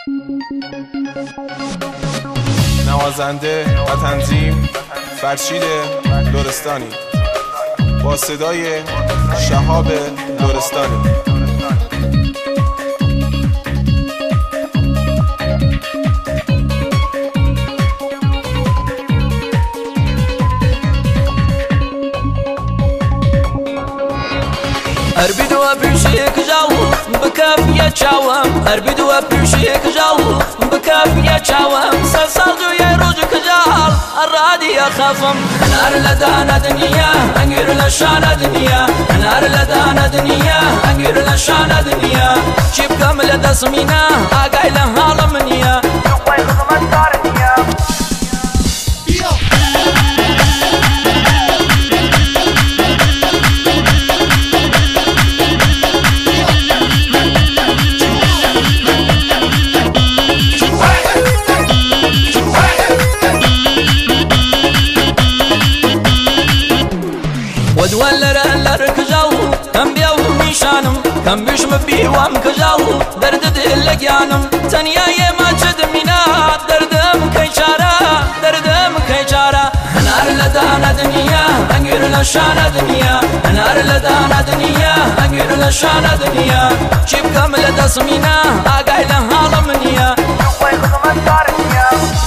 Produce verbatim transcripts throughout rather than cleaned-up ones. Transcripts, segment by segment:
نوازنده و تنظیم فرشید لرستانی با صدای شهاب لرستانی. أربد وبرشيك جاو بكاف يا تشاوم أربد وبرشيك جاو بكاف يا تشاوم سلسلدو يا روجك جال الرادي يا خافم نار لدانا دنيا أنجر لشانا دنيا نار لدانا دنيا أنجر لشانا دنيا شيب كامل دسمينا أقاي لها لمنيا يوم يخدم الدارنيا ودولر لرك جاو كم بيو ميشانم كم بيش مبيوام كجاو درد دلك يانم تنيا يما تدمينا دردم كيشارا دردم كيشارا نار لدانا دنيا انجر لشانا دنيا نار لدانا دنيا انجر لشانا دنيا شيب كامل دسمينا اقاي لها لمنيا يوم يخدم الدارنيا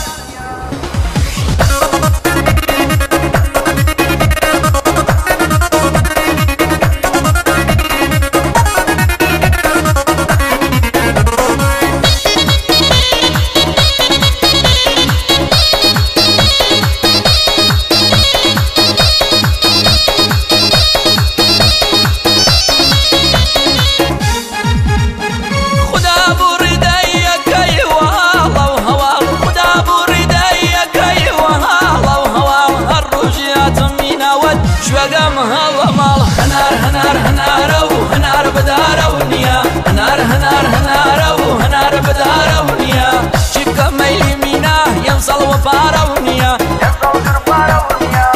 شوقم هوا مال هنار هنار هنارو هنار بدارو نيا هنار هنار هنارو هنار بدارو نيا شبك ميلي مينا ينصل وفارو نيا ينصل وفارو نيا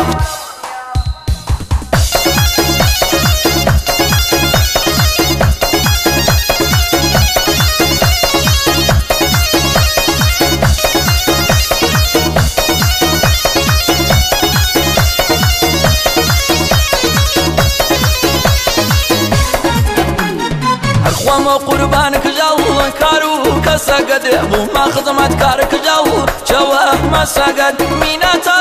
وما قربانك جاو كارو كسقد ابو ما خدمت كارك جاو جواب ما سقد مينا